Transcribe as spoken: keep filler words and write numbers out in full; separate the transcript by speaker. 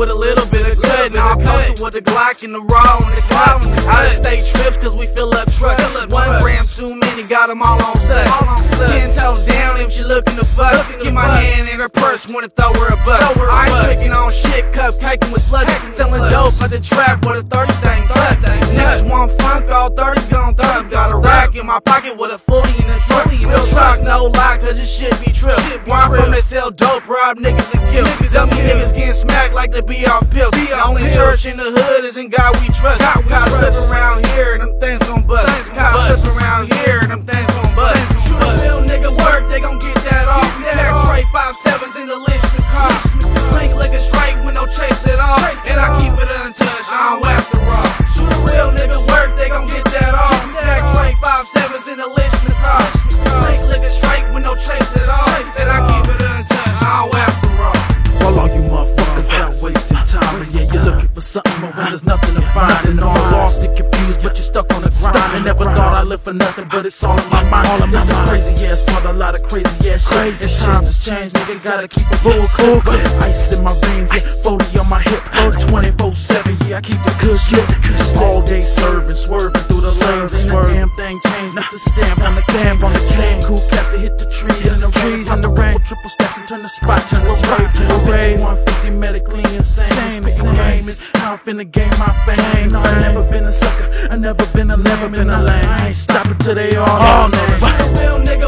Speaker 1: with a little bit of cut. Now I'm posted with the Glock and the raw and the cuts. Out of state trips cause we fill up trucks. One gram too many, got them all on set. Ten toes down if she looking to fuck. Keep my hand in her purse, wanna throw her a buck. I ain't tricking on shit, cupcaking with sluts. Selling dope at the trap with a thirty thing tuck. Niggas want funk, all thirty gon' thug. Got a rack in my pocket with a forty in the truck. No truck, no lie, cause this shit be trip. Where I'm from, they sell dope, rob niggas and kill. Dummy niggas getting smacked like they be off pills. The only church in the hood is in God we trust. Cop slip around here and them things gon' bust. Cop slip around here and them things gon' bust. Shoot a real nigga work, they gon' get that off. Back straight five sevens in the Lynchman car. Drink liquor straight with no chase at all. And I keep it untouched, I don't after all. Shoot a real nigga work, they gon' get that off. Back straight five sevens in the Lynchman car. Drink liquor straight with no chase at all. And I keep it untouched, I don't after all.
Speaker 2: While all you motherfuckers out wasting time, and yeah, you're looking for something more when there's nothing to find. And all lost and confused, but you're stuck on the grind. And never thought I'd live for nothing, but it's all in my mind. All in my it's a crazy ass part, a lot of crazy ass shit. And times has changed, nigga, gotta keep a full clip. But ice in my veins, yeah, forty on my hip, twenty-four seven, yeah, I keep the kush lit. All day serving, swerving through the lanes. Ain't a damn thing changed, not the stamp on the stamp on the same cool cap to hit the trees and the trees and the rain. Triple stacks and turn the spot to a rave to a rave. one fifty medically insane. Spitting game is how I'm finna gain my fame. No, I never been a sucker, I never been a never been a lame. I ain't stopping till they all on that.
Speaker 1: Real nigga